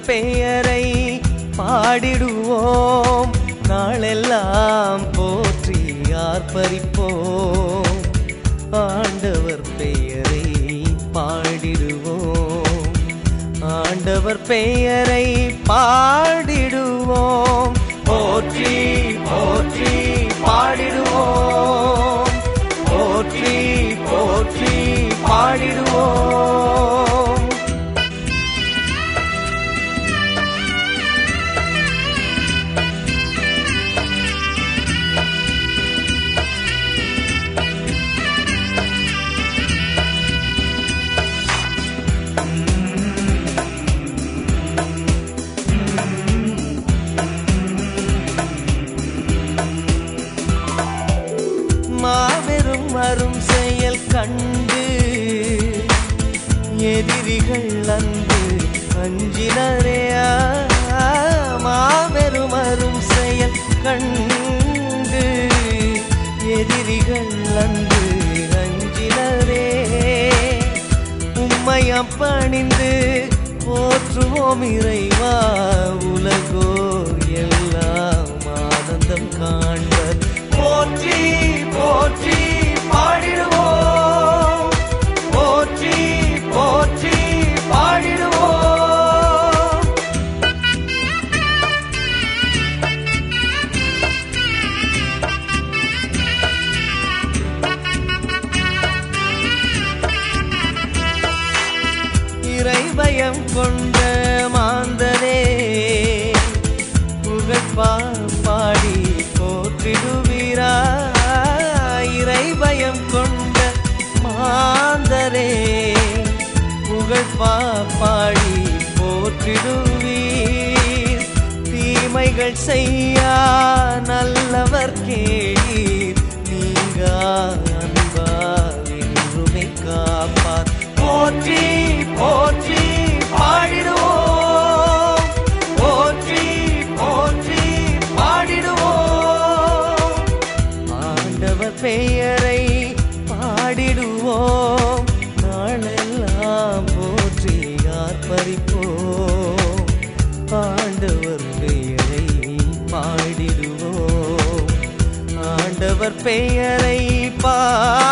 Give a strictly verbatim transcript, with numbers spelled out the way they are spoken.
பெயரை பாடிடுவோம், நாளெல்லாம் போற்றி ஆர்ப்பரிப்போம். ஆண்டவர் பெயரை பாடிடுவோம், ஆண்டவர் பெயரை பாடிடுவோம். போற்றி போற்றி பாடிடுவோம், போற்றி போற்றி பாடிடுவோம். மாபெரும் அரும் செயல் கண்டு எதிரிகள் அன்பு அஞ்சினரே. மாபெரும் அரும் செயல் கண்டு எதிரிகள் அன்பு அஞ்சினரே. உம்மையம் பணிந்து போற்றுவோம் இறைவா, உலகோர் எல்லாம் ஆனந்தம் காண்பர். போற்றி போற்றி பாடிடுவோம், போற்றி போற்றி பாடிடுவோம். இறைபயம் கொண்ட மாந்தரே, புகழ் பாடி போற்றிடுவீரா. இறைபயம் கொண்ட மாந்தரே, புகழ் பாடி போற்றிடுவீர். தீமைகள் செய்யா நல்லவர் கேளீர், நீங்க அன்பா என்றுமே காப்பார். போற்றி போற்றி பாடிடுவோம், போற்றி போற்றி பாடிடுவோம். ஆண்டவர் பெயரை பாடிடுவோம், நாளெல்லாம் போற்றி ஆர்ப்பரிப்போம். ஆண்டவர் பெயரை பாடிடுவோம், ஆண்டவர் பெயரை பா